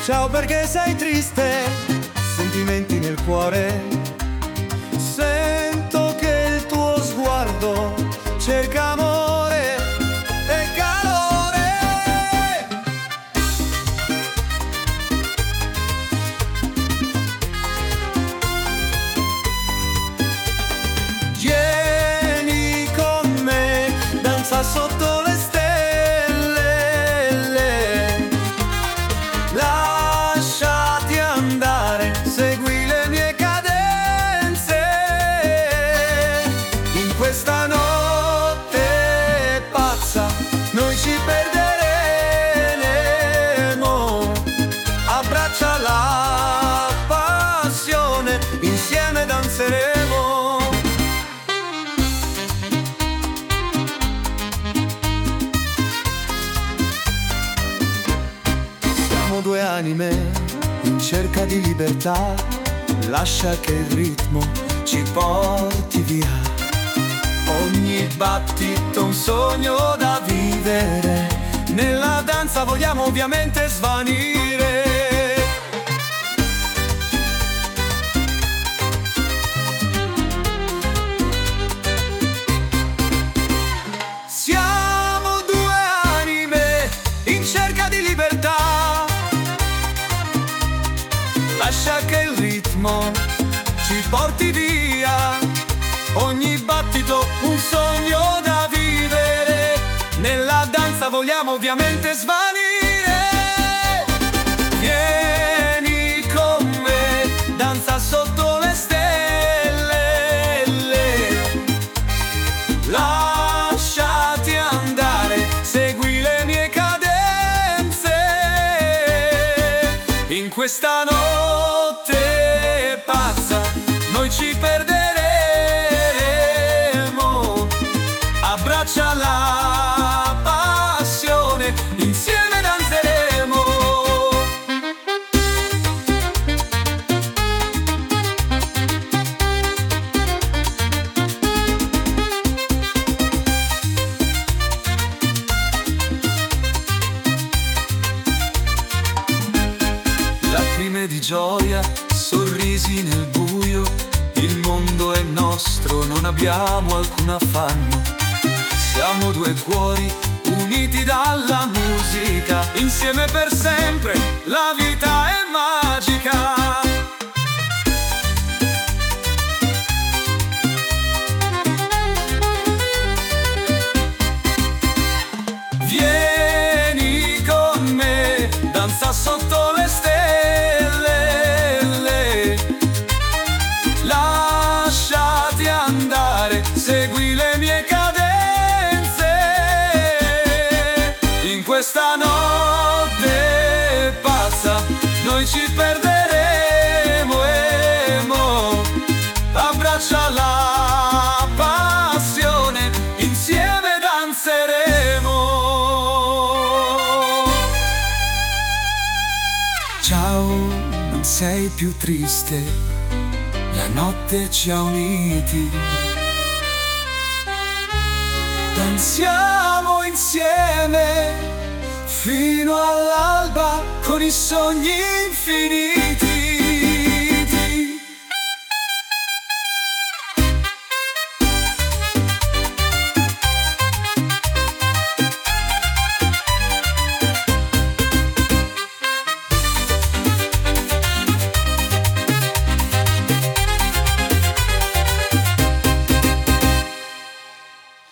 Ciao, perché sei triste? Sentimenti nel cuore. Sento che il tuo sguardo cerca amore e calore. Vieni con me, danza sotto le stelle. Lasciati andare, segui le mie cadenze. In questa notte pazza noi ci perderemo. Abbraccia la passione, insieme danzeremo. Siamo due anime in cerca di libertà. Lascia che il ritmo ci porti via. Ogni battito un sogno da vivere. Nella danza vogliamo ovviamente svanire. Siamo due anime in cerca di libertà. Lascia che il ritmo ci porti via. Ogni battito un sogno da vivere. Nella danza vogliamo ovviamente svanire. Vieni con me, danza sotto le stelle. Lasciati andare, segui le mie cadenze. In questa notte pazza noi ci perderemo. Abbraccia la passione, insieme danzeremo. Lacrime di gioia, sorrisi nel buio. Il mondo è nostro, non abbiamo alcun affanno. Siamo due cuori uniti dalla musica. Insieme per sempre, la vita è magica. Vieni con me, danza sotto le stelle. Lasciati andare, segui le mie cadenze. In questa notte pazza noi ci perderemo. Abbraccia la passione, insieme danzeremo. Ciao, non sei più triste, la notte ci ha uniti. Danziamo insieme fino all'alba con i sogni infiniti.